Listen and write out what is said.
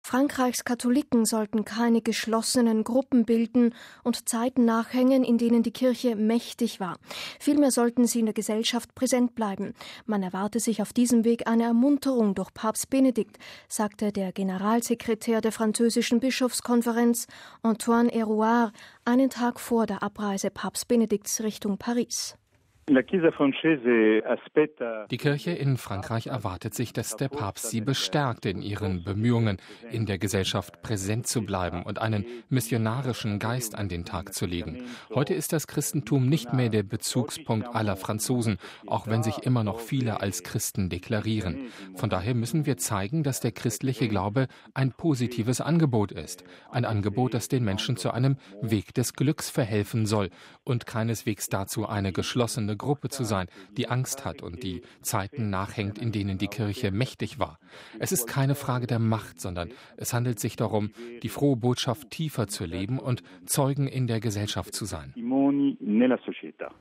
Frankreichs Katholiken sollten keine geschlossenen Gruppen bilden und Zeiten nachhängen, in denen die Kirche mächtig war. Vielmehr sollten sie in der Gesellschaft präsent bleiben. Man erwarte sich auf diesem Weg eine Ermunterung durch Papst Benedikt, sagte der Generalsekretär der französischen Bischofskonferenz Antoine Hérouard einen Tag vor der Abreise Papst Benedikts Richtung Paris. Die Kirche in Frankreich erwartet sich, dass der Papst sie bestärkt in ihren Bemühungen, in der Gesellschaft präsent zu bleiben und einen missionarischen Geist an den Tag zu legen. Heute ist das Christentum nicht mehr der Bezugspunkt aller Franzosen, auch wenn sich immer noch viele als Christen deklarieren. Von daher müssen wir zeigen, dass der christliche Glaube ein positives Angebot ist. Ein Angebot, das den Menschen zu einem Weg des Glücks verhelfen soll und keineswegs dazu, eine geschlossene Gruppe zu sein, die Angst hat und die Zeiten nachhängt, in denen die Kirche mächtig war. Es ist keine Frage der Macht, sondern es handelt sich darum, die frohe Botschaft tiefer zu leben und Zeugen in der Gesellschaft zu sein.